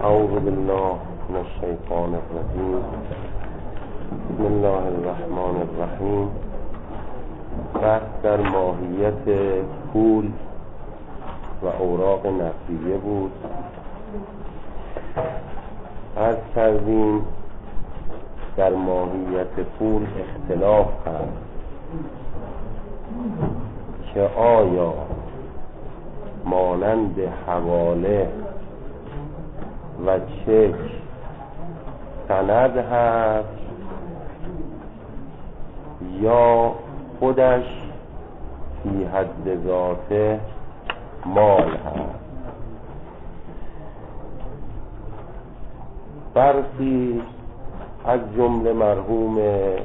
اعوذ بالله من الشیطان الرجیم. بسم الله الرحمن الرحیم. بحث در ماهیت پول و اوراق نقدیه بود. عرض کردیم در ماهیت پول اختلاف هست که آیا مانند حواله و چک سند هست یا خودش فی حد ذاته مال هست. برخی از جمله مرحوم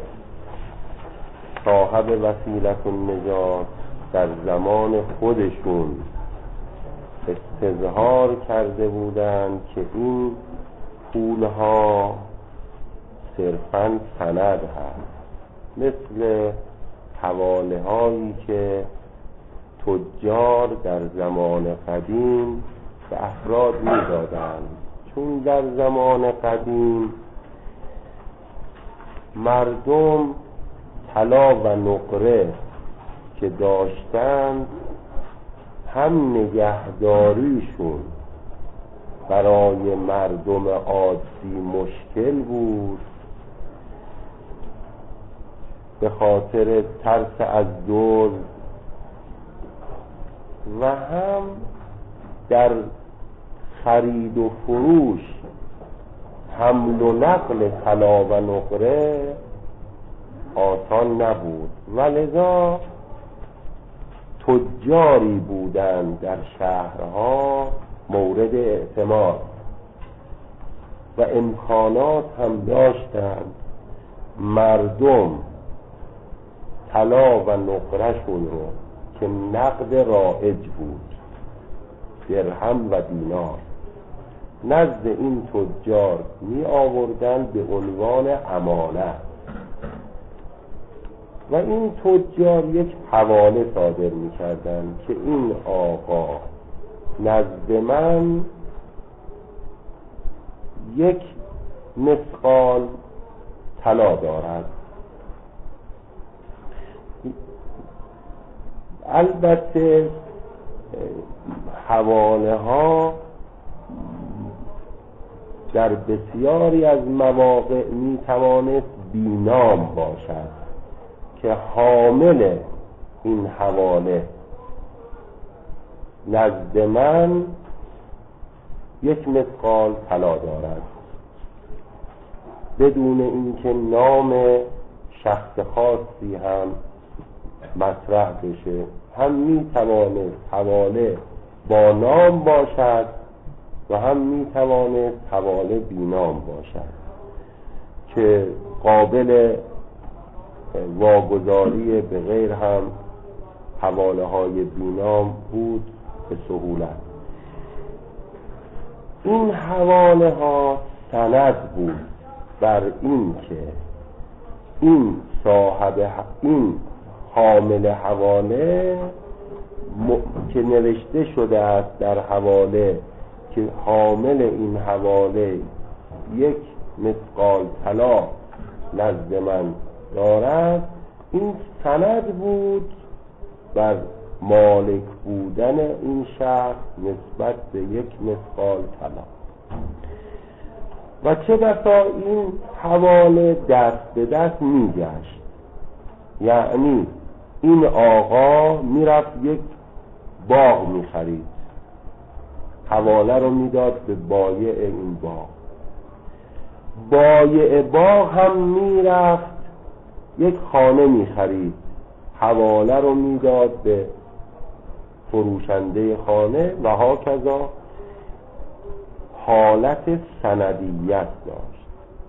صاحب وسیلة النجات در زمان خودشون استظهار کرده بودند که این پولها صرفاً سند هست، مثل حواله هایی که تجار در زمان قدیم به افراد میدادند. چون در زمان قدیم مردم طلا و نقره که داشتند هم نگهداریشون برای مردم عادی مشکل بود به خاطر ترس از دزد، و هم در خرید و فروش حمل و نقل طلا و نقره آسان نبود، ولذا تجاری بودند در شهرها مورد اعتماد و امکانات هم داشتند مردم طلا و نقرهشون رو که نقد رایج بود، درهم و دینار، نزد این تجار می آوردن به عنوان امانت و این تجار یک حواله صادر می کردن که این آقا نزد من یک مثقال طلا دارد. البته حواله ها در بسیاری از مواقع می توانست بینام باشد که حامل این حواله نزد من یک مثقال طلا دارد، بدون اینکه نام شخص خاصی هم مطرح بشه. هم می توانست حواله با نام باشد و هم می توانست حواله بینام باشد که قابل واگذاری به غیر هم حواله های بینام بود به سهولت. این حواله ها سند بود بر این که این صاحب این حامل حواله که نوشته شده است در حواله که حامل این حواله یک مثقال طلا نزد من دارد، این سند بود بر مالک بودن این شخص نسبت به یک مثقال طلا. و چه بسا این حواله دست به دست می گشت، یعنی این آقا می رفت یک باغ می خرید، حواله رو می داد به بایع این باغ، بایع باغ هم می رفت یک خانه می خرید، حواله رو می داد به فروشنده خانه و هاکذا حالت سندیت داشت.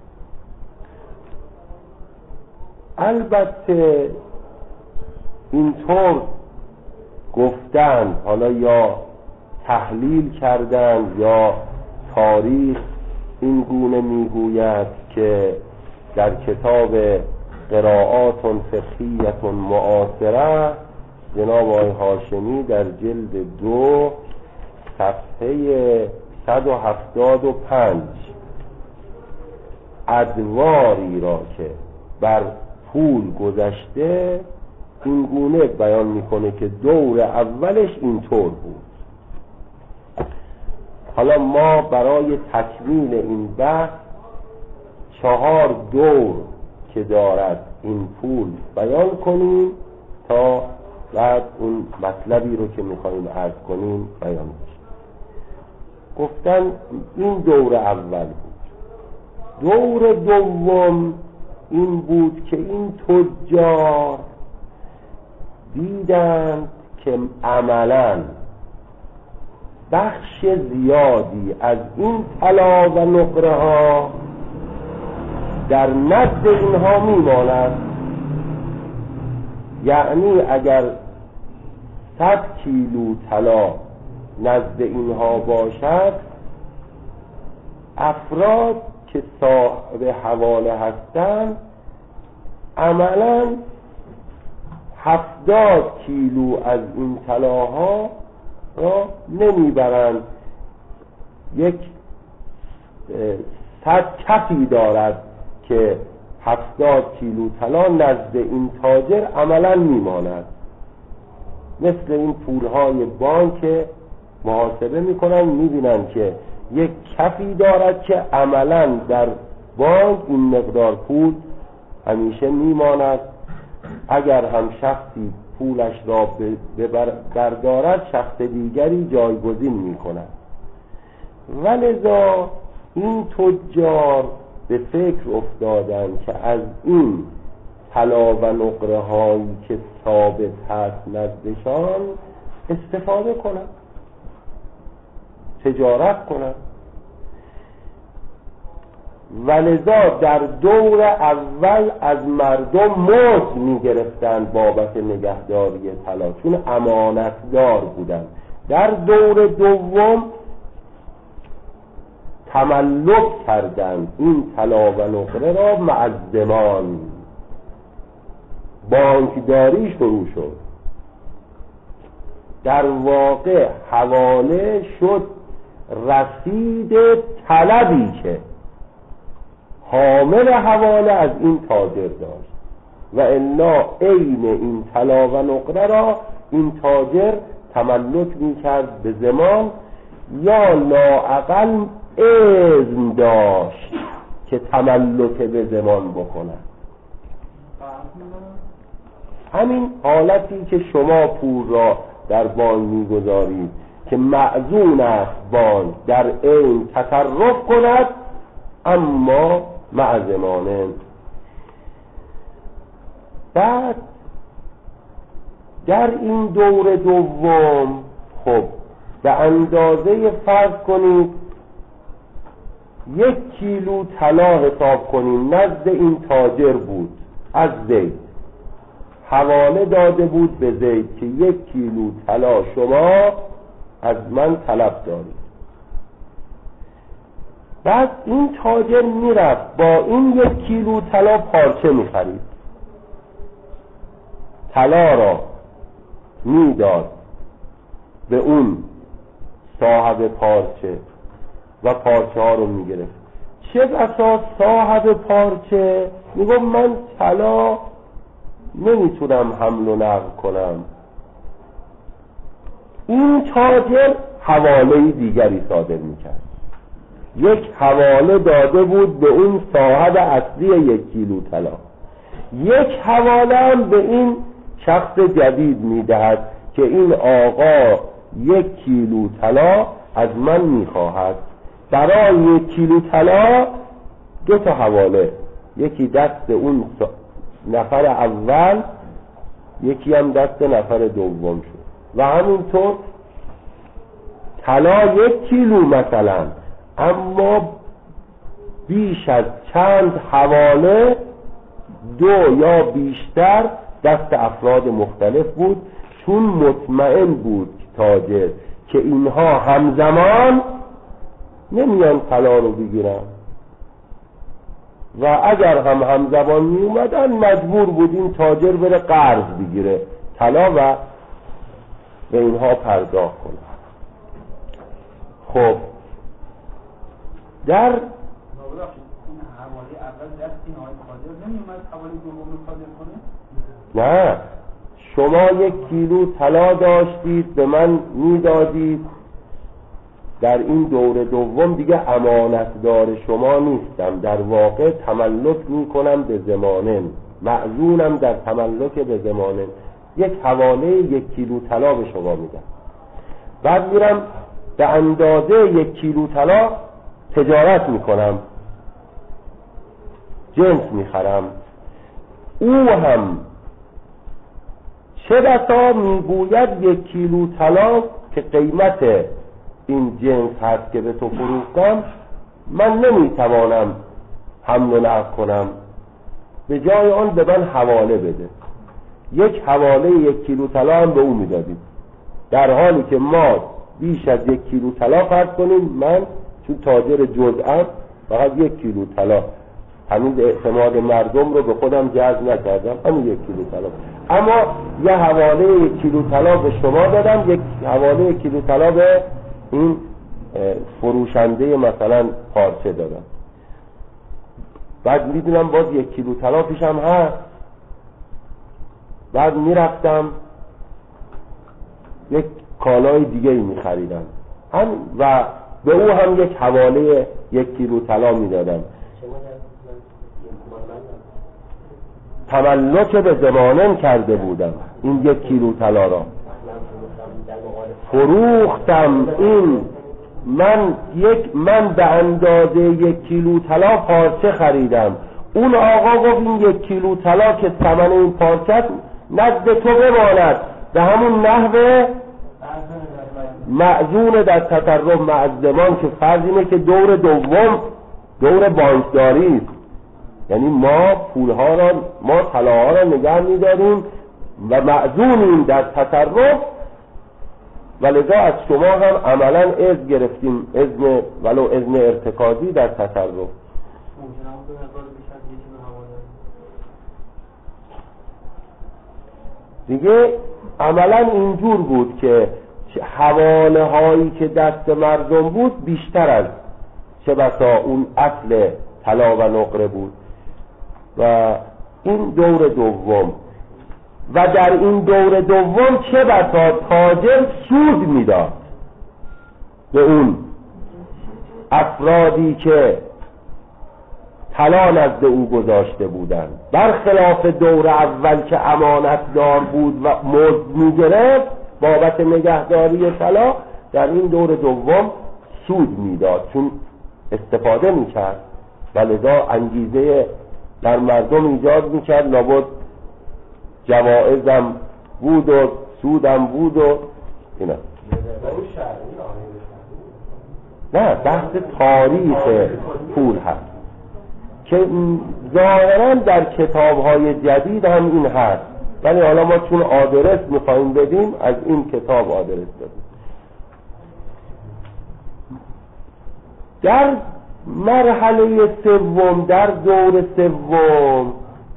البته اینطور گفتند، حالا یا تحلیل کردند یا تاریخ این گونه میگوید که در کتاب قرائات فقهیة معاصره جناب آقای هاشمی در جلد 2 صفحه 175 ادواری را که بر پول گذشته این گونه بیان میکنه که دور اولش اینطور بود. حالا ما برای تکمیل این بحث 4 دور که دارد این پول بیان کنیم تا بعد اون مطلبی رو که میخواییم عرض کنیم بیان کنیم. گفتن این دور اول بود. دور دوم این بود که این تجار دیدند که عملاً بخش زیادی از این طلا و نقره ها در نزد اینها میماند. یعنی اگر 100 کیلو طلا نزد اینها باشد، افراد که صاحب حواله هستند عملاً 70 کیلو از این طلاها را نمیبرند. یک 100 کفی دارد که 70 کیلو طلا نزد این تاجر عملاً میماند. مثل این پولهای بانک محاسبه میکنن، میبینن که یک کفی دارد که عملاً در بانک این مقدار پول همیشه میماند. اگر هم شخصی پولش را بردارد، شخص دیگری جایگزین میکند. ولذا این تجار به فکر افتادند که از این طلا و نقره هایی که ثابت هست نزدشان استفاده کنند، تجارت کنند. ولذا در دور اول از مردم مزد می‌گرفتند بابت نگهداری طلا، چون امانتدار بودند. در دور دوم تملک کردند این طلا و نقره را معزمان، بانکداری شروع شد. در واقع حواله شد رسید طلبی که حامل حواله از این تاجر داشت، و الا عین این طلا و نقره را این تاجر تملک می‌کرد به زمان، یا لااقل اذن داشت که تملک به زمان بکند. همین حالتی که شما پول را در بانک می‌گذارید که مأذون است بانک در عین تصرف کند، اما معزمانه. بعد در این دور دوم خب به اندازه فرض کنید 1 کیلو طلا حساب کنیم نزد این تاجر بود، از زید حواله داده بود به زید که 1 کیلو طلا شما از من طلب دارید. بعد این تاجر میرفت با این 1 کیلو طلا پارچه میخرید، طلا را میداد به اون صاحب پارچه و پارچه ها رو میگرفت. چه بسا صاحب پارچه میگم من طلا نمیتونم حمل و نقل کنم، این تاجر حواله دیگری صادر میکرد. یک حواله داده بود به اون صاحب اصلی 1 کیلو طلا، یک حواله هم به این شخص جدید میدهد که این آقا 1 کیلو طلا از من میخواهد. برای 1 کیلو طلا 2 تا حواله، یکی دست اون نفر اول، یکی هم دست نفر دوم شد. و همینطور طلا 1 کیلو مثلا، اما بیش از چند حواله 2 یا بیشتر دست افراد مختلف بود، چون مطمئن بود تاجر که اینها همزمان نمیان طلا رو بگیرن، و اگر هم همزمان می اومدن مجبور بود این تاجر بره قرض بگیره طلا و به اینها پرداخت کنه. خب در حوالی اول دست این آقای قادر نمی‌اومد حوالی دوم رو صادر کنه؟ نه، شما 1 کیلو طلا داشتید به من میدادید، در این دور دوم دیگه امانتدار شما نیستم، در واقع تملک میکنم به ضمانن، معزونم در تملک به ضمانن، یک حواله 1 کیلو طلا به شما میدم، بعد میرم به اندازه 1 کیلو طلا تجارت میکنم، جنس میخرم. او هم چه بسا میگوید 1 کیلو طلا که قیمت این جنس هست که به تو فروختم، من نمیتوانم حمل و نقل کنم، به جای آن به من حواله بده. 1 حواله 1 کیلو طلا هم به او میدادیم، در حالی که ما بیش از 1 کیلو طلا فرض کنیم، من چون تاجر جزءم فقط 1 کیلو طلا، هنوز اعتماد مردم رو به خودم جذب نکردم، همون 1 کیلو طلا، اما یه حواله 1 کیلو طلا به شما دادم، 1 حواله 1 کیلو طلا به این فروشنده مثلا پارچه دادم. بعد میدونم باز 1 کیلو طلا پیشم هست، بعد میرفتم یک کالای دیگه میخریدم و به او هم 1 حواله 1 کیلو طلا میدادم. تملک به ضمانن کرده بودم این 1 کیلو طلا را، فروختم این، من به اندازه 1 کیلو طلا پارچه خریدم، اون آقا گفت این 1 کیلو طلا که ثمن این پارچه نزد تو بماند، به همون نحوه معزون در تطرف معزمان، که فرض اینه که دور دوم دور بانکداری است، یعنی ما پولها را، ما طلاها را نگه می‌داریم و معزونیم در تصرف، ولذا از شما هم عملا اذن گرفتیم، اذن ولو اذن ارتکازی در تصرف. دیگه عملا اینجور بود که حواله هایی که دست مردم بود بیشتر از چه بسا اون اصل طلا و نقره بود. و این دور دوم، و در این دور دوم چه بسا تاجر سود میداد به اون افرادی که طلا نزد او گذاشته بودند، برخلاف دور اول که امانتدار بود و مزد میگرفت بابت نگهداری طلا، در این دور دوم سود میداد چون استفاده میکرد، ولذا انگیزه در مردم ایجاد میکرد، لابد جوائزم بود و سودم بود و اینا. نه، بحث تاریخ پول هست که ظاهرا در کتاب‌های جدید هم این هست، ولی حالا ما چون آدرس میخوایم بدیم از این کتاب آدرس بدیم. در مرحله سوم، در دور سوم،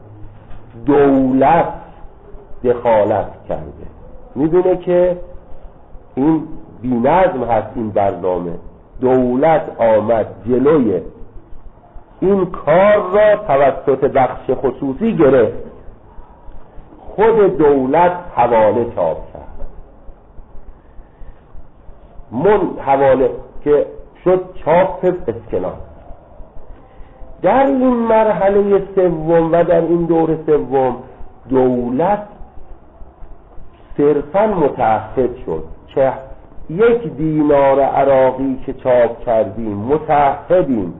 دولت دخالت کرده. میدونه که این بی‌نظم هست این برنامه، دولت آمد جلوی این کار را توسط بخش خصوصی گرفت، خود دولت حواله چاپ کرد، حواله که شد چاپ اسکناس. در این مرحله سوم و در این دور سوم دولت صرفاً متعهد شد که 1 دینار عراقی که چاپ کردیم متعهدیم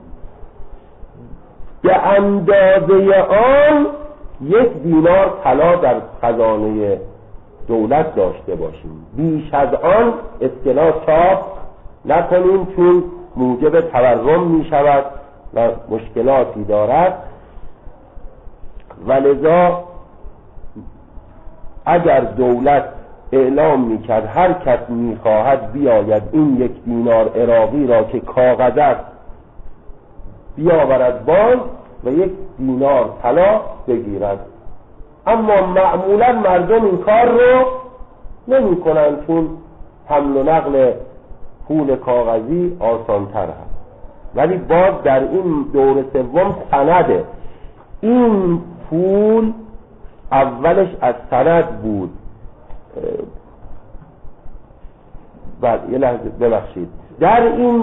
به اندازه آن 1 دینار طلا در خزانه دولت داشته باشیم، بیش از آن اسکناس چاپ نکنیم چون موجب تورم می شود و مشکلاتی دارد. ولذا اگر دولت اعلام می کرد هر کس می خواهد بیاید این 1 دینار عراقی را که کاغذ است بیاورد باز و 1 دینار طلا بگیرد، اما معمولا مردم این کار رو نمی کنند چون حمل و نقل پول کاغذی آسانتر هست. ولی باز در این دور سوم سنده. این پول اولش از سند بود. بله یه لحظه ببخشید. در این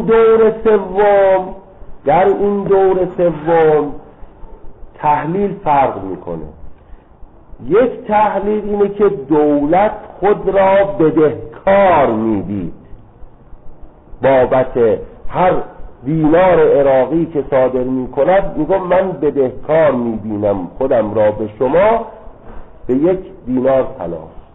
دور سوم تحلیل فرق میکنه. یک تحلیل اینه که دولت خود را بدهکار میدید بابت هر دینار عراقی که صادر میکند. میگم من بدهکار میبینم خودم را به شما به 1 دینار طلا.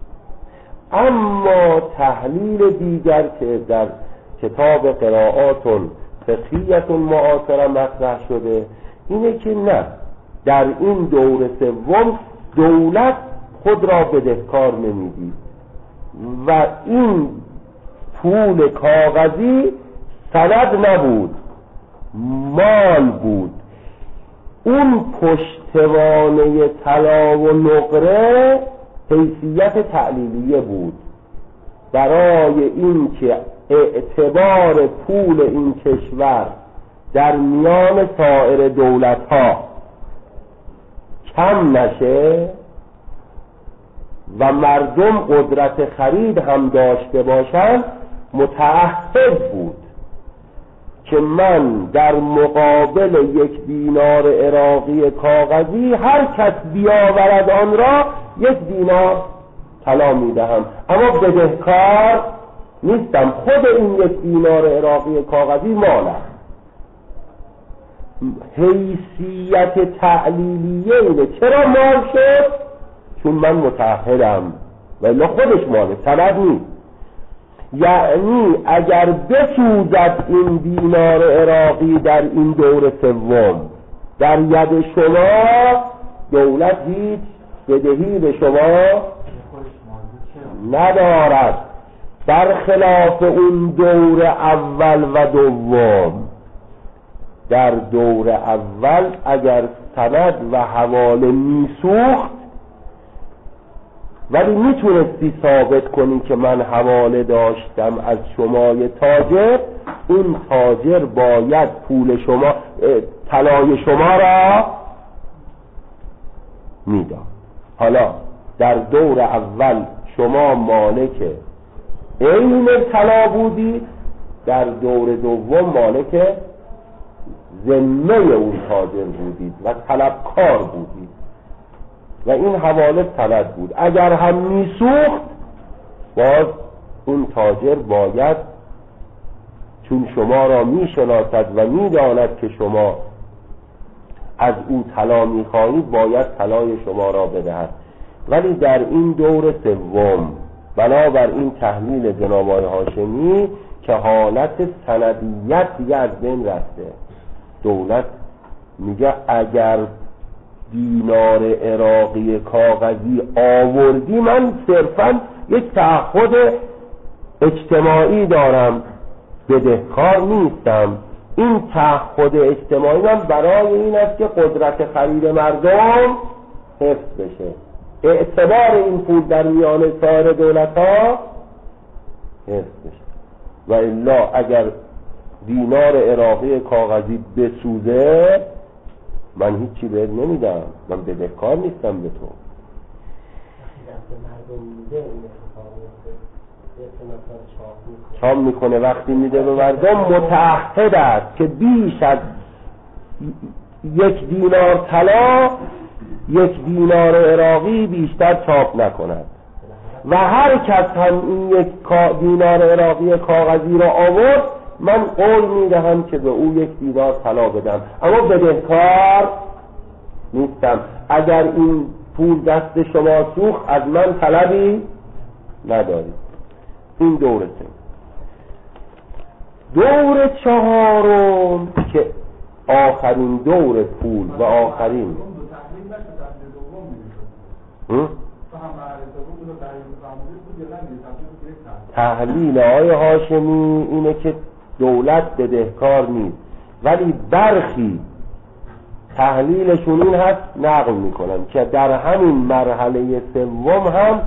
اما تحلیل دیگر که در کتاب قرائات فقهیت معاصره مطرح شده اینه که نه، در این دور سوم دولت خود را بدهکار نمیدید و این پول کاغذی سند نبود، مال بود. اون پشتوانه طلا و نقره حیثیت تعلیلیه بود برای این که اعتبار پول این کشور در میان سایر دولت‌ها کم نشه و مردم قدرت خرید هم داشته باشند. متعهد بود که من در مقابل 1 دینار عراقی کاغذی هر کس بیاورد آن را 1 دینار طلا میدهم، اما بدهکار نیستم. خود این 1 دینار عراقی کاغذی مال است. حیثیت تعلیلیه اینه. چرا مال شد؟ چون من متعهدم و الا خودش ماله، سند نیست. یعنی اگر بسوزد این دینار عراقی در این دور سوم در ید شما، دولت هیچ بدهی به شما ندارد، برخلاف اون دور اول و دوم. در دور اول اگر سند و حواله میسوخت ولی میتونستی ثابت کنی که من حواله داشتم از شمای تاجر، اون تاجر باید پول شما، طلای شما را میداد. حالا در دور اول شما مالک عین طلا بودی، در دور دوم مالک ذمه اون تاجر بودید و طلبکار بودید و این حواله سند بود. اگر هم میسوخت باز اون تاجر باید، چون شما را میشناسد و میداند که شما از او طلا میخواهید، باید طلای شما را بدهد. ولی در این دور سوم بنابر این تحلیل جناب آقای هاشمی که حالت سندیت دیگه از بین رفته، دولت میگه اگر دینار عراقی کاغذی آوردی من صرفا یک تعهد اجتماعی دارم، بدهکار نیستم. این تعهد اجتماعی من برای این است که قدرت خرید مردم حفظ بشه، اعتبار این پول در میان سایر دولت‌ها حفظ بشه. و الا اگر دینار عراقی کاغذی بسوزه من هیچی بهت نمیدم، من بدهکار نیستم به تو. چام میکنه وقتی میده به مردم، متعهد است که بیش از 1 دینار طلا 1 دینار عراقی بیشتر چاپ نکند و هر کس هم این 1 دینار عراقی کاغذی را آورد من قول میدهم که به او 1 دینار طلا بدم، اما بدهکار نیستم. اگر این پول دست شما سوخت از من طلبی نداری. این دور سوم. دور چهارم که آخرین دور پول و آخرین تحلیل آقای هاشمی اینه که دولت بدهکار نیست، ولی برخی تحلیلشون این هست نقل میکنن که در همین مرحله سوم هم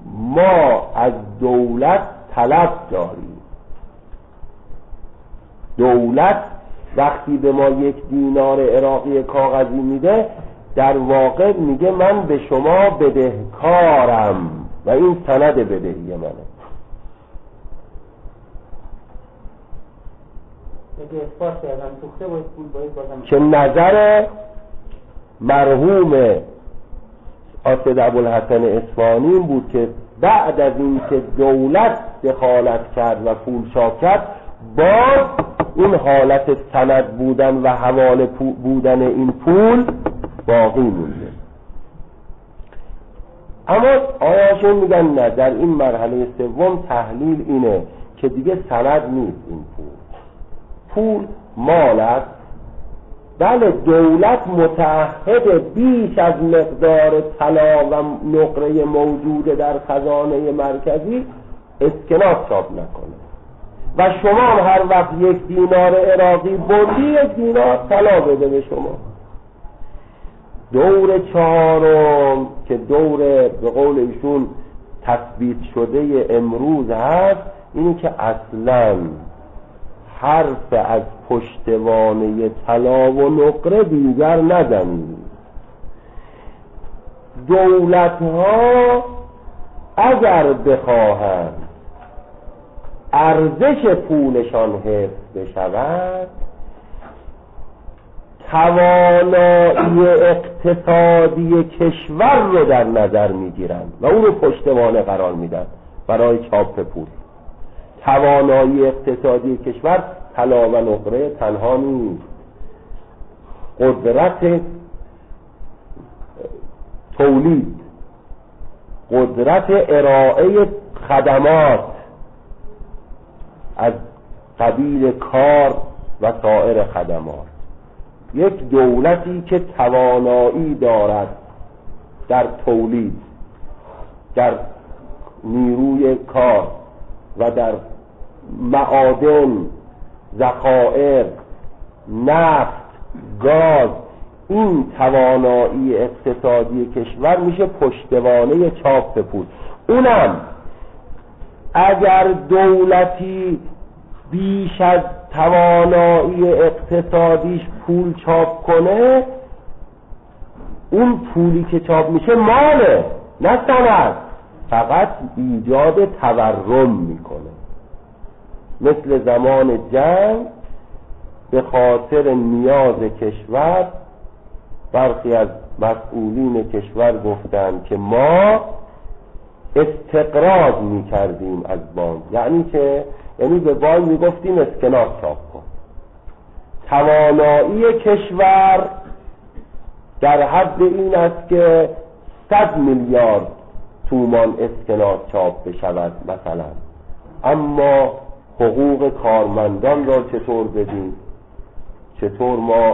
ما از دولت طلب داریم. دولت وقتی به ما 1 دینار عراقی کاغذی میده در واقع میگه من به شما بدهکارم و این سند بدهی منه. که نظر مرحوم آسد ابوالحسن اصفهانی بود که بعد از این که دولت دخالت کرد و پول چاپ کرد باز این حالت سند بودن و حواله بودن این پول باقی مونده. اما آیاشون میگن نه، در این مرحله سوم تحلیل اینه که دیگه سند نیست، این پول مال است. بله دولت متعهد بیش از مقدار طلا و نقره موجود در خزانه مرکزی اسکناس چاپ نکنه و شما هر وقت 1 دینار عراقی بردی 1 دینار طلا بده به شما. دور 4 که دور به قول ایشون تثبیت شده امروز هست، اینی که اصلاً حرف از پشتوانه طلا و نقره دیگر نزنید. دولت ها اگر بخواهند ارزش پولشان حفظ بشود توانایی اقتصادی کشور رو در نظر میگیرند و اون رو پشتوانه قرار میدن برای چاپ پول. توانایی اقتصادی کشور طلا و نقره تنها نیست، قدرت تولید، قدرت ارائه خدمات از قبیل کار و سایر خدمات. یک دولتی که توانایی دارد در تولید، در نیروی کار و در معادن، ذخایر، نفت، گاز، این توانایی اقتصادی کشور میشه پشتوانه چاپ پول. اونم اگر دولتی بیش از توانایی اقتصادیش پول چاپ کنه، اون پولی که چاپ میشه ماله نه سند، فقط ایجاد تورم میکنه. مثل زمان جنگ به خاطر نیاز کشور برخی از مسئولین کشور گفتند که ما استقراض میکردیم از بانک، یعنی به بانک میگفتیم اسکناس چاپ کن. توانایی کشور در حد این است که 100 میلیارد تومان اسکناس چاپ بشود مثلا، اما حقوق کارمندان را چطور بدیم؟ چطور ما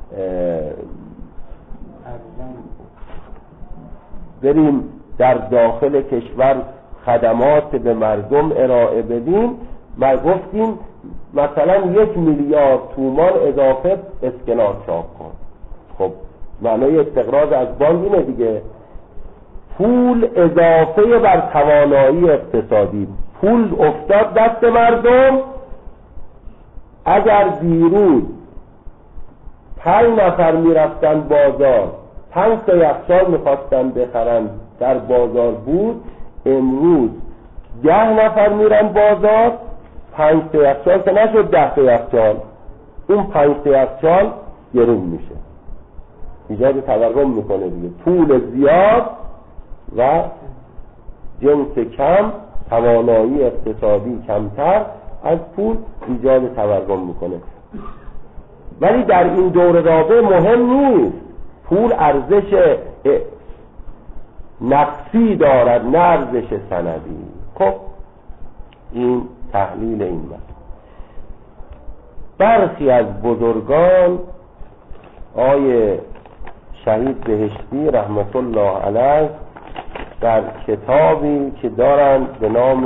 بریم در داخل کشور خدمات به مردم ارائه بدیم؟ ما گفتیم مثلا 1 میلیارد تومان اضافه اسکناس چاپ کن. خب معنای استقراض از بانک اینه دیگه، پول اضافه بر توانایی اقتصادی. پول افتاد دست مردم، اگر دیروز 5 نفر میرفتن بازار 5 تا یخچال میخواستن بخرن در بازار بود، امروز 10 نفر میرن بازار 5 تا یخچال که نشد 10 تا یخچال، اون 5 تا یخچال گرون میشه، ایجاد تورم میکنه دیگه. پول زیاد و جنس کم، توانایی اقتصادی کمتر از پول ایجاد تورم میکنه. ولی در این دور رابطه مهم نیست، پول ارزش نفسی دارد نه ارزش سندی. خب این تحلیل این است. برخی از بزرگان، آیه شهید بهشتی رحمت الله علیه در کتابی که دارند به نام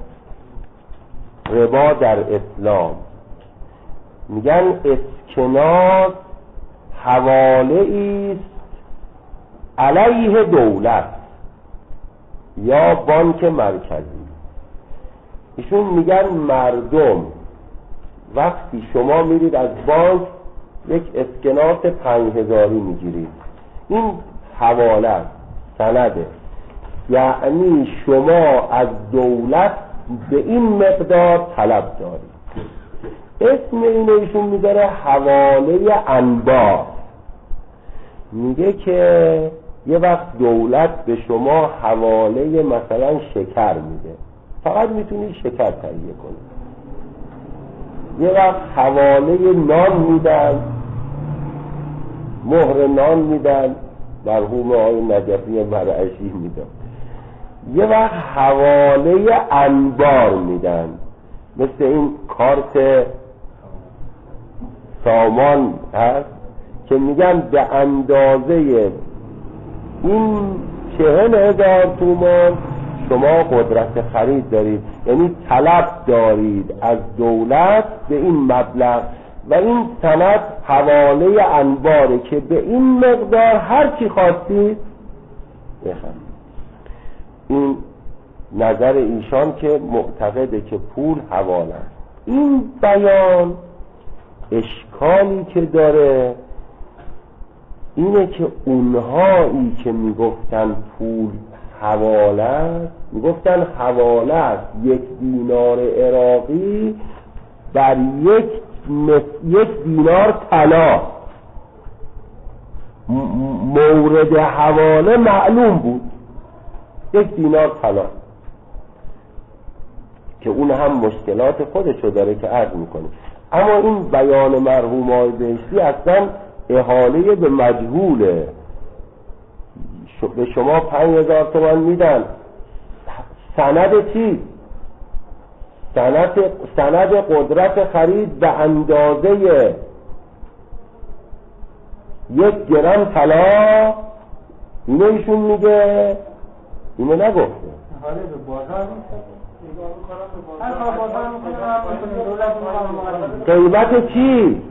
ربا در اسلام میگن اسکناس حواله ایست علیه دولت یا بانک مرکزی. ایشون میگن مردم وقتی شما میرید از بانک یک اسکناس 5000 میگیرید، این حواله سنده، یعنی شما از دولت به این مقدار طلب دارید. اسم اینو ایشون میذاره حواله انبار. میگه که یه وقت دولت به شما حواله مثلا شکر میده، فقط میتونی شکر تهیه کنی. یه وقت حواله نان میدن، مهر نان میدن، مرحوم آقای نجفی مرعشی میدن. یه وقت حواله انبار میدن، مثل این کارت سامان هست که میگن به اندازه این 40,000 تومان شما قدرت خرید دارید، یعنی طلب دارید از دولت به این مبلغ و این سند حواله انباره که به این مقدار هر چی خواستید بخرید. این نظر ایشان که معتقده که پول حواله است. این بیان اشکالی که داره اینه که اونهایی که میگفتن پول حواله است، میگفتن حواله است 1 دینار عراقی بر یک دینار طلا. مورد حواله معلوم بود 1 دینار طلا، که اون هم مشکلات خودشو داره که عرض میکنه. اما این بیان مرحوم آقای بهشتی اصلا احاله به مجهوله. به شما 5,000 تومان میدن، سند چی؟ سند قدرت خرید به اندازه 1 گرم طلا. اینو ایشون میگه، اینو نگفته. حالا به بازار قیمت چی؟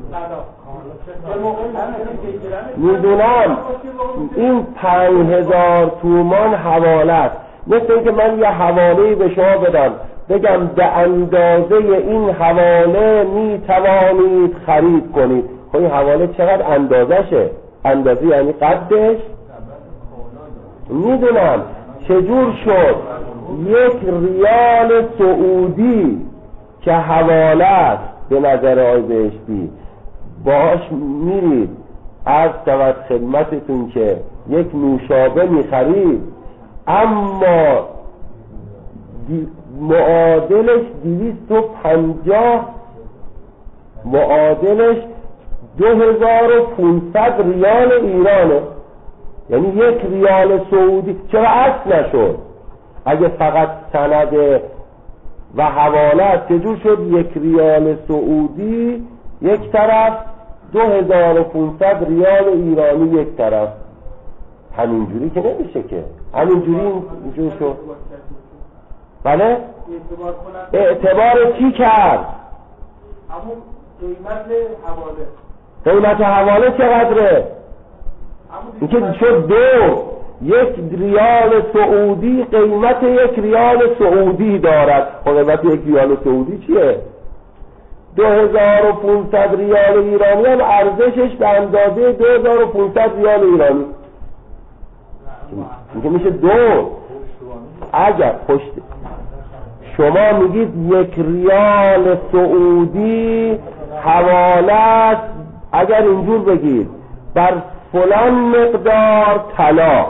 میدونم این 5,000 تومان حواله است. مثل اینکه من یه حواله به شما بدم بگم به اندازه این حواله میتوانید خرید کنید. خب این حواله چقدر اندازشه؟ اندازه یعنی قدش؟ میدونم. چجور شد 1 ریال سعودی که حواله است به نظر آقای بهشتی باش میرید عرض شود خدمتتون که یک نوشابه میخرید، اما معادلش 250 معادلش 2500 ریال ایرانه، یعنی 1 ریال سعودی. چرا اصل نشد؟ اگه فقط سند و حواله است چجور شد 1 ریال سعودی یک طرف، 2500 ریال ایرانی یک طرف؟ همینجوری که نمیشه که، همینجوری اینجور شد. بله؟ اعتبار چی کرد؟ همون قیمت حواله. قیمت حواله چقدره؟ این که شد 1 ریال سعودی قیمت 1 ریال سعودی دارد. خب قیمت 1 ریال سعودی چیه؟ 2500 ریال ایرانی هم ارزشش به اندازه 2500 ریال ایرانی. این که میشه 2. اگر پشت شما میگید 1 ریال سعودی حواله است، اگر اینجور بگید بر فلان مقدار طلا،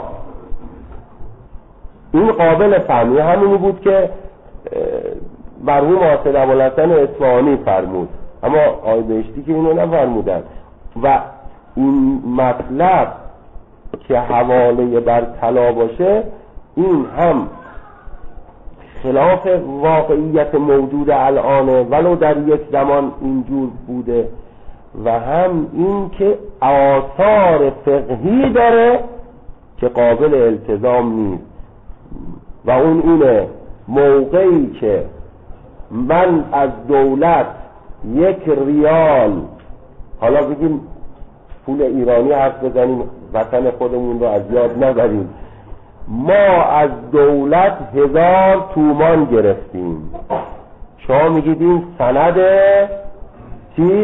این قابل فهمی. همونی بود که مرحوم حاصل ابوالحسن اصفهانی فرمود، اما آقای بهشتی که اینو نفرمودن. و این مطلب که حواله بر طلا باشه، این هم خلاف واقعیت موجود الانه ولو در یک زمان اینجور بوده، و هم این که آثار فقهی داره که قابل التزام نیست. و اون اینه موقعی که من از دولت 1 ریال، حالا بگیم پول ایرانی حرف بزنیم وطن خودمون رو از یاد نبریم، ما از دولت 1000 تومان گرفتیم، شما میگید این سند چیز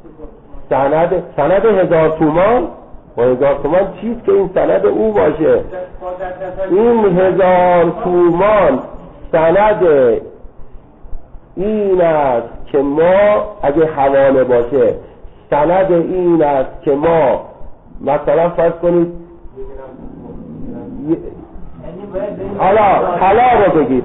سند 1000 تومان. با 1000 تومان چیست که این سند او باشه؟ این 1000 تومان سند این است که ما، اگه حواله باشه، سند این است که ما مثلا فرض کنید حالا طلا رو بگید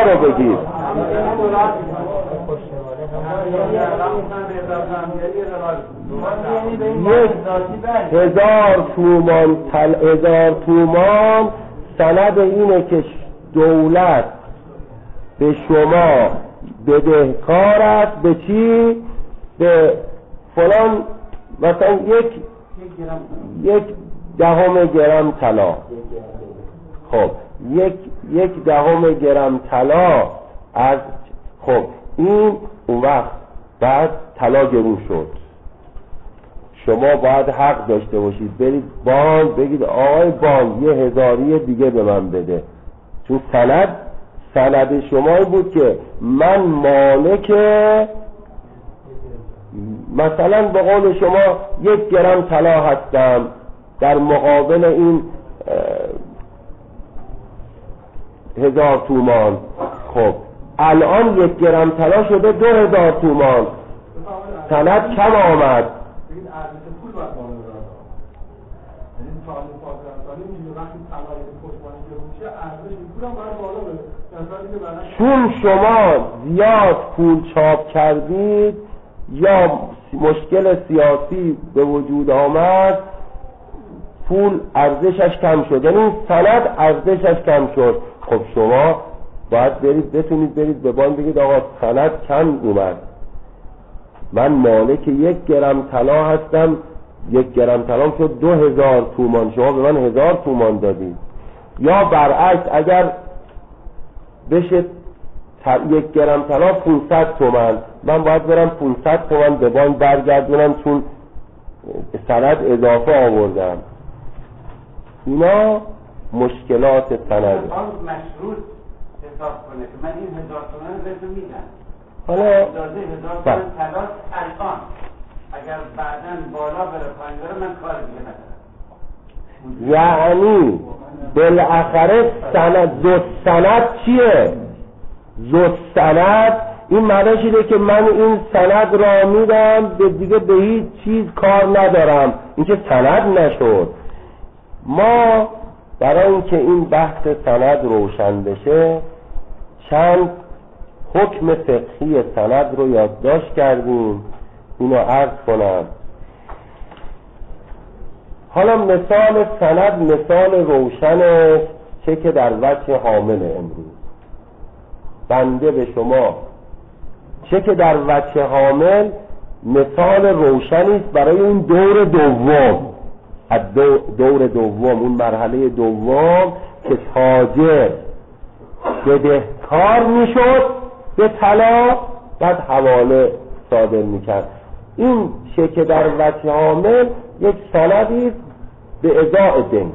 هزار تومان سند اینه که دولت به شما بدهکار است. به چی؟ به فلان مثلا یک دهم گرم طلا. خب یک دهم گرم طلا از، خب این اون وقت بعد طلا گرون شد، شما باید حق داشته باشید برید بانک بگید آقای بانک 1000 دیگه به من بده، چون سند شما بود که من مالک مثلا به قول شما 1 گرم طلا هستم در مقابل این 1000 تومان. خب الان 1 گرم طلا شده 2000 تومان، سند کم آمد. چون شما زیاد پول چاپ کردید یا مشکل سیاسی به وجود آمد، پول ارزشش کم شد، یعنی سند ارزشش کم شد. خب شما باید بتونید برید به بانک بگید آقا سند کم اومد، من مالک 1 گرم طلا هستم، 1 گرم طلا شد 2000 تومان، شما به من 1000 تومان دادید. یا برعکس اگر بشه 1 گرم طلا 500 تومان، من باید برم 500 تومان به بانک برگردونم چون سند اضافه آوردم. اینا مشکلات سنده. مشروط حساب کنه که من این 1000 تومان بهتون میدم، حالا اجازه 1000 تومان طلا الان اگر بعداً بالا بره پایین بره من کار دیگه ندارم. یعنی بالاخره سند چیه؟ زود سند این معنیش اینه که من این سند را میدم دیگه به هیچ چیز کار ندارم، این که سند نشد. ما برای اینکه این بحث سند روشن بشه چند حکم فقهی سند رو یادداشت کردیم، اینو عرض کنم. حالا مثال سند مثال روشنه چه که در وجه حامل امروز بنده به شما چه که در وجه حامل مثال روشنی است برای اون دور دوم، دور دوم، اون مرحله دوم که تاجر بدهکار میشد به طلا بعد حواله صادر میکرد. این چه که در وجه حامل یک سندی است به ازاء دین.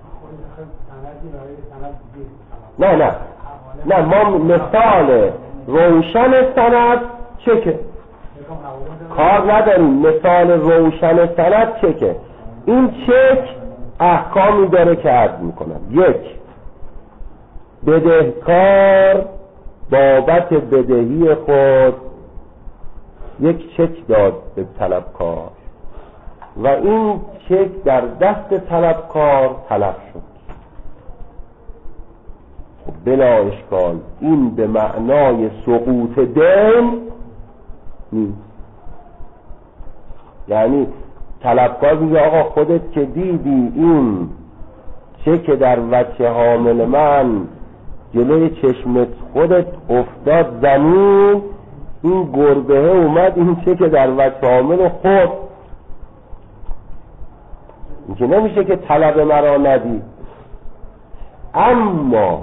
نه ما مثال روشن سند چکه کار نداریم، مثال روشن سند چکه. این چک احکامی داره که عرض میکنم. 1 بدهکار بابت بدهی خود یک چک داد به طلبکار و این چک در دست طلبکار تلف شد. بلا اشکال این به معنای سقوط دین نیست. یعنی طلبکار میگه آقا خودت که دیدی این چک در وجه حامل من جلوی چشمت خودت افتاد زمین، این گربه اومد این چک در وجه حامل خود، این که نمیشه که طلب مرا ندی. اما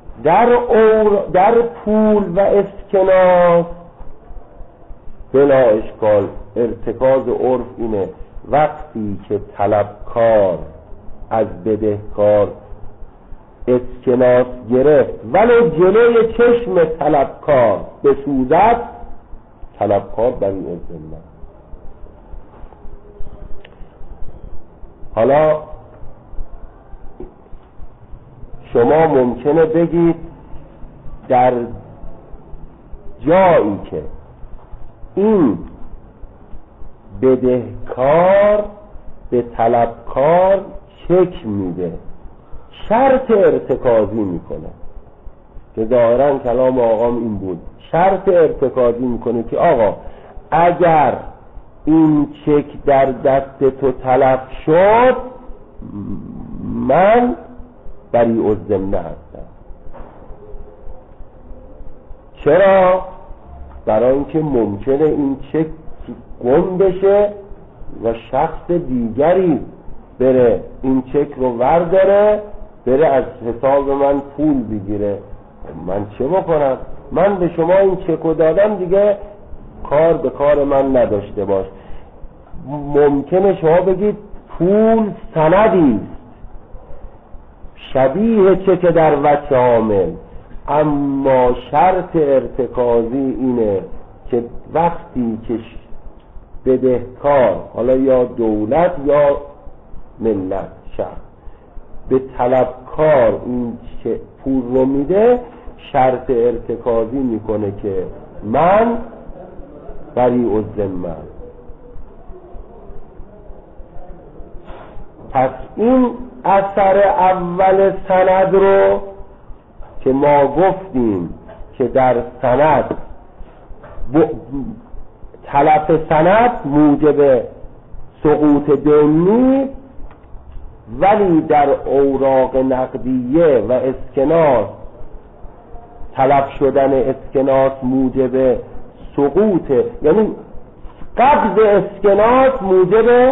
در پول و اسکناس بلا اشکال ارتکاز عرف اینه وقتی که طلبکار از بدهکار اسکناس گرفت ولی جلوی چشم طلبکار بسوزد، طلبکار بر این ذمه. حالا شما ممکنه بگید در جایی که این بدهکار به طلبکار چک میده شرط ارتکازی میکنه، که ظاهرا کلام آقام این بود، شرط ارتکازی میکنه که آقا اگر این چک در دست تو تلف شد من بری الذمه هستم. چرا؟ برای اینکه ممکنه این چک گم بشه و شخص دیگری بره این چک رو ورداره بره از حساب من پول بگیره. من چه بکنم؟ من به شما این چک رو دادم، دیگه کار به کار من نداشته باش. ممکنه شما بگید پول سندی شبیه چک در وجه عامل، اما شرط ارتکازی اینه که وقتی که بدهکار، حالا یا دولت یا ملت شخص، به طلبکار این چه پول رو میده، شرط ارتکازی میکنه که من بری الذمه. پس این اثر اول سند رو که ما گفتیم که در سند تلف سند موجب سقوط دینی، ولی در اوراق نقدیه و اسکناس تلف شدن اسکناس موجب سقوط، یعنی قبض اسکناس موجب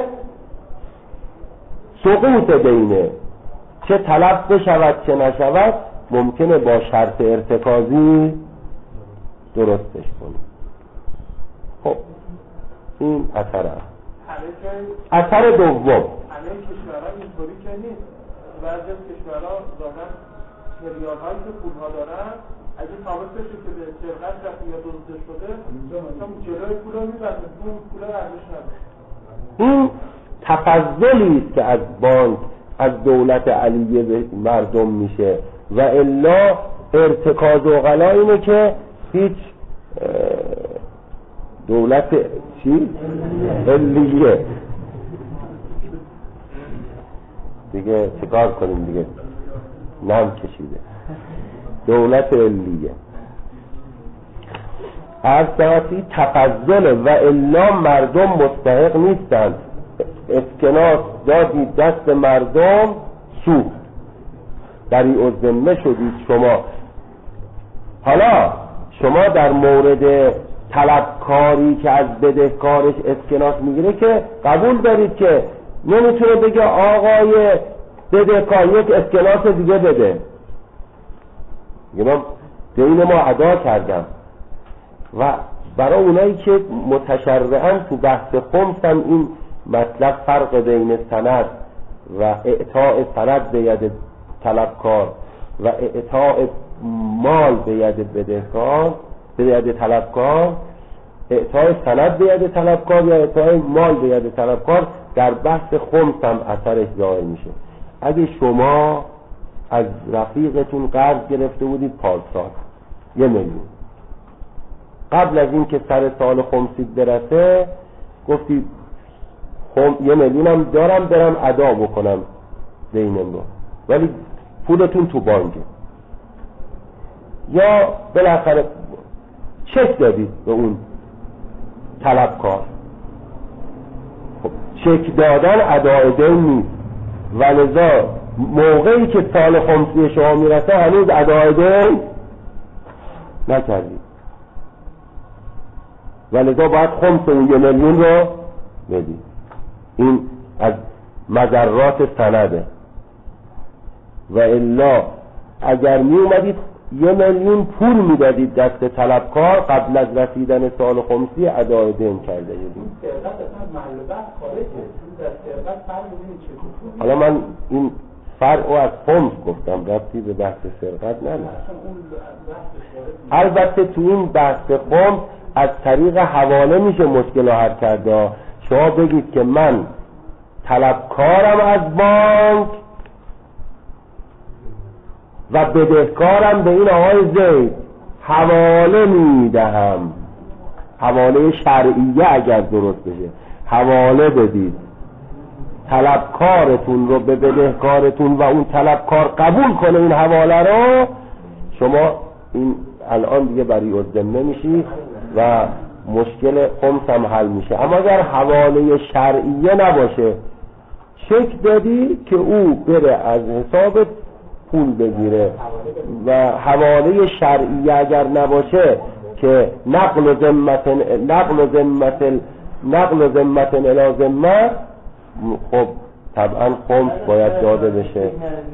سقوط دینه، چه تلف بشود چه نشود ممکنه با شرط ارتکازی درستش کنیم. خب این اثر اثر دوم، همه کشورها اینطوری که نیست. بعضی از کشورها ظاهرا میلیاردهایی که پولها دارن، اگه ثابت بشه که به سرقت رفته یا دزدیده شده مثلا جلوی پولا میبنده، اون پولا ارزش نداره. این تفضلی است که از بانک از دولت علیه به مردم میشه، و الا ارتکاز اوغلا اینه که هیچ دولت چی؟ علیه دیگه چیکار کنیم دیگه، نام کشیده دولت علیه از طرفی تفضله، و الا مردم مستحق نیستند. اسکناس دادید دست مردم سوخت، بری الذمه شدید شما. حالا شما در مورد طلبکاری که از بدهکارش اسکناس میگیره که قبول دارید که نمیتونه بگه آقای بدهکار یک اسکناس دیگه بده، من دین ما ادا کردم. و برای اونایی که متشرعاً تو بحث خمس هم این مطلب فرق بین سند و اعطاء سند به ید طلبکار و اعطاء مال به ید بدهکار، به ید طلبکار، اعطاء سند به ید طلبکار یا اعطاء مال به ید طلبکار در بحث خمس هم اثرش ظاهر میشه. اگه شما از رفیقتون قرض گرفته بودید پارسال 1 میلیون، قبل از این که سر سال خمسید برسه گفتید 1 میلیونم دارم برم ادا بکنم دینم رو، ولی پولتون تو بانکه، یا بالاخره چک دادید به اون طلبکار. خب چک دادن ادای دین نیست، ولذا موقعی که سال خمسی شما میرسه هنوز ادای دین نکردید، ولذا باید خمس اون 1 میلیون رو بدید. این از مضرات سنده. و الا اگر می اومدید 1 میلیون پول میدادید دست طلبکار قبل از رسیدن سال خمسی ادای دین کرده بودید. سرقت اصلا محل بحث خارجه، در سرقت فرق ببینید چه. حالا من این فرق رو از خمس گفتم، ربطی به بحث سرقت نداره. البته تو این بحث خمس از طریق حواله میشه مشکل رو حل کرده. شما بگید که من طلبکارم از بانک و بدهکارم به این آقای زید، حواله میدهم. حواله شرعیه اگر درست بشه، حواله بدید طلبکارتون رو به بدهکارتون و اون طلبکار قبول کنه این حواله رو، شما این الان دیگه بری الذمه میشی و مشکل خمس هم حل میشه. اما اگر حواله شرعیه نباشه، چک دادی که او بره از حساب پول بگیره و حواله شرعیه اگر نباشه که نقل ذمت الی ذمه، خب طبعا خمس باید داده بشه.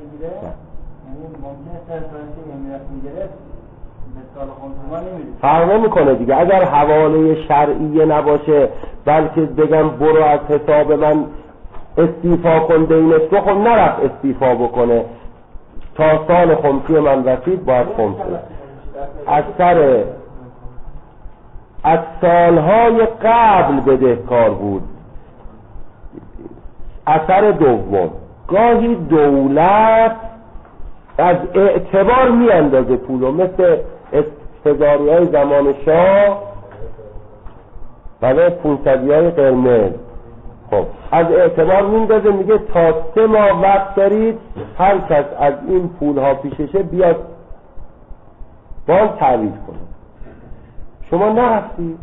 فرق نمیکنه دیگه. اگر حواله شرعیه نباشه بلکه بگم برو از حساب من استیفا کن دینش رو، خب نرفت استیفا بکنه، تا سال خمسی من رسید باید خمس بده. از سالهای قبل بدهکار بود. اثر دوم، گاهی دولت از اعتبار میاندازه پولو، مثل هزاریای زمان شاه و 500های قرمز. خب از اعتبار میاندازه، میگه تا 3 ماه وقت دارید، هر کس از این پولها پیششه بیاد بانک تعویض کنه. شما نرفتید،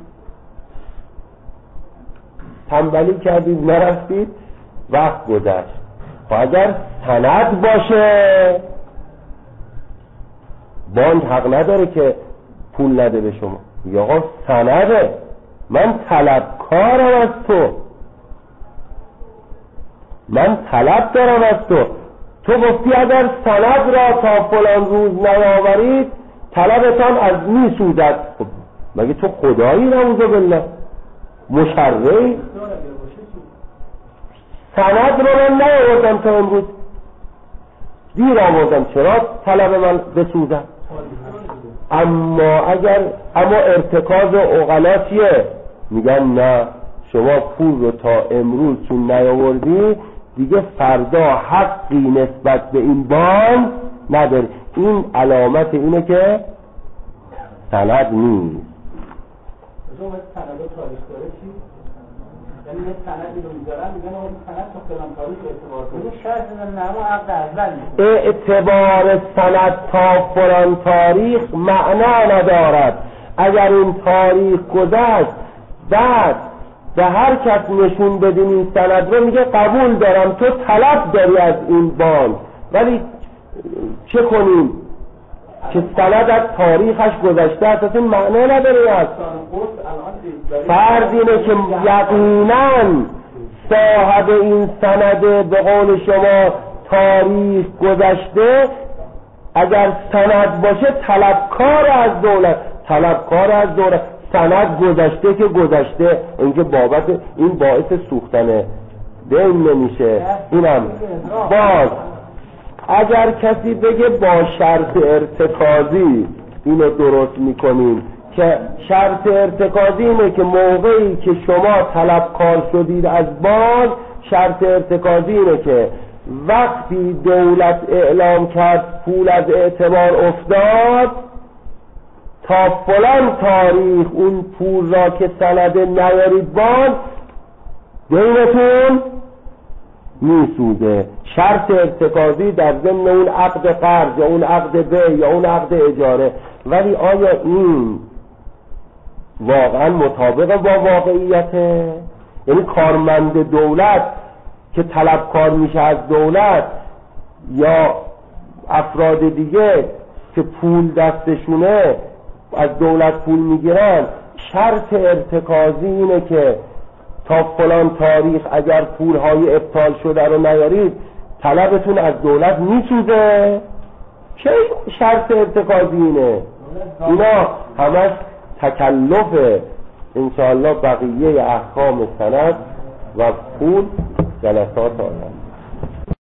تنبلی کردید، نرفتید، وقت گذشت. و اگر سند باشه بانک حق نداره که پول نده به شما. یا آقا سنده، من طلبکارم از تو، من طلب دارم از تو. تو گفتی اگر سند را تا فلان روز نیاورید طلبتان از می سوزد. خب مگه تو خدایی؟ نعوذ بالله، مشرعی؟ سند رو من نیاوردم تا امروز، دیر آوردم، چرا طلب من بسوزد؟ اما ارتکاز عقلا چیه؟ میگن نه، شما پول رو تا امروز چون نیاوردی دیگه فردا حقی نسبت به این بانک نداری. این علامت اینه که سند نیست. اون سند تاریخ داره چی؟ یعنی یه سندی رو میذارن میگن اون سند تا فلان تاریخ اعتبار کنه. شرط نما عقد اول میشه. اعتبار سند تا فلان تاریخ معنا ندارد. اگر این تاریخ گذشت بعد به هر کس نشون بدین این سند رو، میگه قبول دارم، تو طلب داری از این بانک، ولی چه کنیم که سند از تاریخش گذشته است، این معنا نداره. است فرض اینه که یقینا صاحب این سند به قول شما تاریخ گذشته، اگر سند باشه طلبکار از دولت، سند گذشته که گذشته، اینکه بابت این باعث سوختن دین نمیشه. اینم باز اگر کسی بگه با شرط ارتکازی اینو درست میکنیم، که شرط ارتکازی اینه که موقعی که شما طلبکار شدید از بانک، شرط ارتکازی اینه که وقتی دولت اعلام کرد پول از اعتبار افتاد، تا فلان تاریخ اون پول را که سنده نیارید بانک، دینتون میسوزه. شرط ارتکازی در ضمن اون عقد قرض یا اون عقد بیع یا اون عقد اجاره. ولی آیا این واقعا مطابق با واقعیته؟ یعنی کارمند دولت که طلبکار میشه از دولت یا افراد دیگه که پول دستشونه از دولت پول میگیرن، شرط ارتکازی اینه که تا فلان تاریخ اگر پولهای ابطال شده رو نیارید طلبتون از دولت میسوزه؟ چه شرط ارتکازی اینه؟ اینا همش تکلف. انشاءالله بقیه احکام سند و پول جلسات آینده.